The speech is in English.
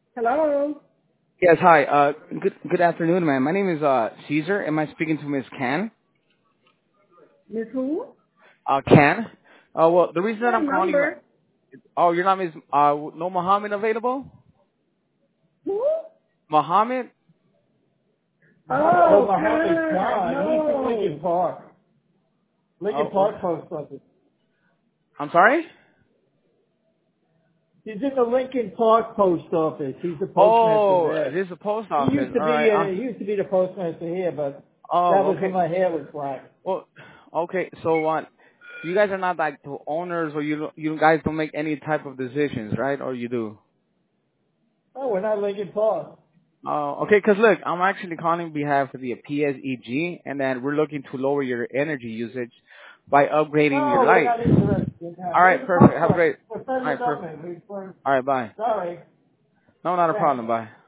Hello, Yes, hi. Good afternoon, ma'am. My name is Caesar. Am I speaking to Miss Can? Miss who? Can? Well, the reason that Phone I'm calling you. number? Oh, your name is no Mohammed available? Who? Mohammed? Oh, Mohammed God, Khan. He's from no. Lincoln Park. Lincoln Oh, Park Post Office. I'm sorry. He's in the Lincoln Park Post Office. He's the postmaster Oh, there. this is the post He office. used to All be right. he used to be the postmaster here, but that Oh, was when okay. my hair was black. Well, okay. So what? You guys are not like the owners, or you guys don't make any type of decisions, right? Or you do? Oh, we're not Lincoln Park. Oh, okay. Because look, I'm actually calling on behalf of the PSEG, and then we're looking to lower your energy usage by upgrading your No, we're light. not interested in that. All We're right, the perfect. post Have a office. great. We're All federal right, perfect. government. We're All right, bye. sorry. No, not a Thanks. problem. Bye.